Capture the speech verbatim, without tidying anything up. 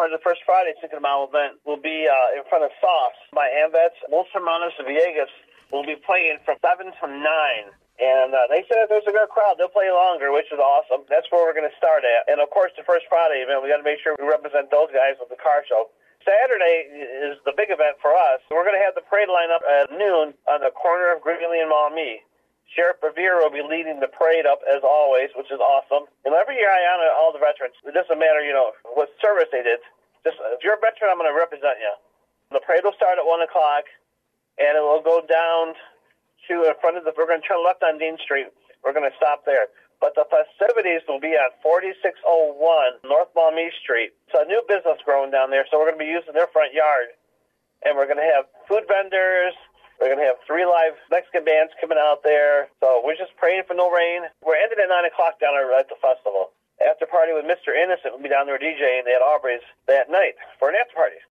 part of the First Friday Cinco de Mayo event will be uh, in front of Sauce by Ambets. Los Hermanos Villegas will be playing from seven to nine. And uh, they said if there's a good crowd, they'll play longer, which is awesome. That's where we're going to start at. And, of course, the First Friday event, we got to make sure we represent those guys with the car show. Saturday is the big event for us. We're going to have the parade line up at noon on the corner of Greeley and Maumee. Sheriff Revere will be leading the parade up, as always, which is awesome. And every year I honor all the veterans. It doesn't matter, you know, what service they did. Just if you're a veteran, I'm going to represent you. The parade will start at one o'clock, and it will go down to in front of the, we're going to turn left on Dean Street. We're going to stop there. But the festivities will be on forty-six oh one North Maumee Street. It's a new business growing down there, so we're going to be using their front yard. And we're going to have food vendors. We're going to have three live Mexican bands coming out there. So we're just praying for no rain. We're ending at nine o'clock down there at the festival. After party with Mister Innocent will be down there DJing at Aubrey's that night for an after party.